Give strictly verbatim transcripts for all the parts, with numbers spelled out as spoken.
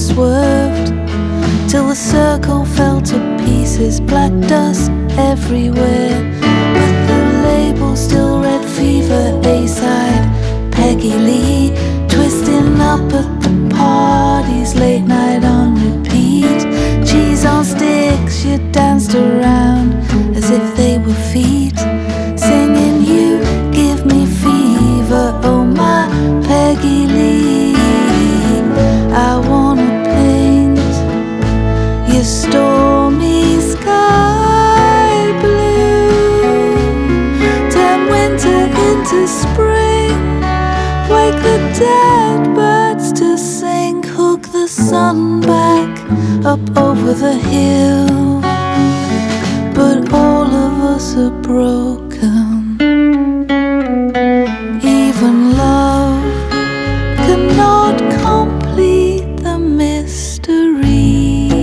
swerved till the circle fell to pieces, black dust everywhere. But the label still read Fever A-side, Peggy Lee, twisting up at the parties, late night on repeat. Cheese on sticks, you danced around as if they were feet, singing you give me fever, oh my Peggy Lee. I wanna paint your stormy sky blue, turn winter into spring, wake the dead birds to sing, hook the sun back up over the hill. But all of us are broken. Even love cannot complete the mystery.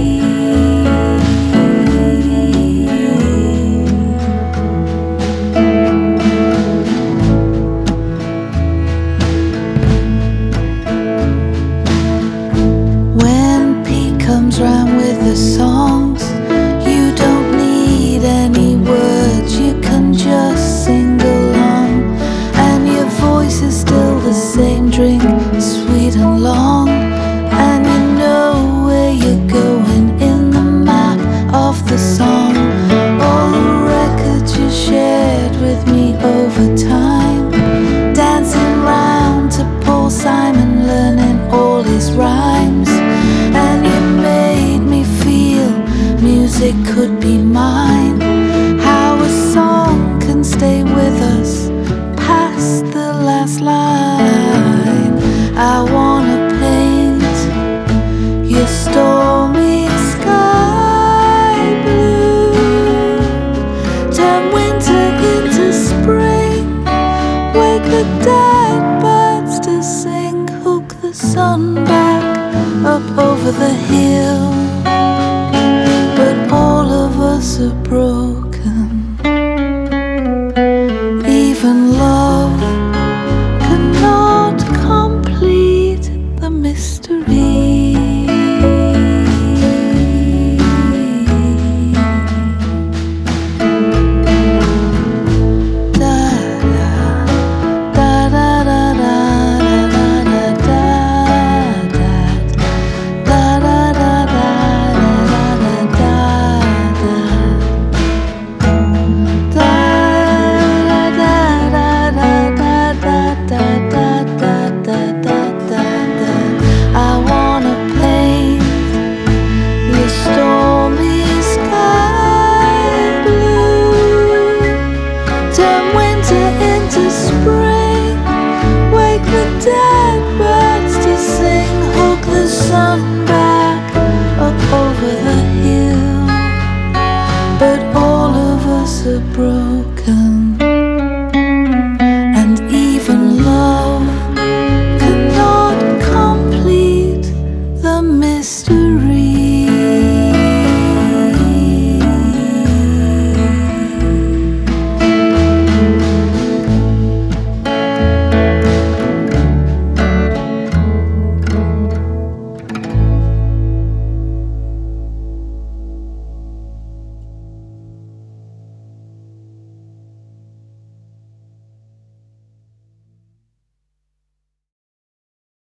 When Pete comes round with the songs, you don't need any words, you can just sing along, and your voice is still the same, drink sweet and long, and you know where you're going in the map of the song. All the records you shared with me over time, dancing round to Paul Simon, learning all his rhymes, and you made me feel music could be mine. How a song can stay with us past the last line. I wanna paint your stormy sky blue, turn winter into spring, wake the dead birds to sing, hook the sun back up over the hill. But all of us are broken. Even love cannot complete the mystery. Dead birds to sing, hook the sun back up over the hill. But all of us are broken.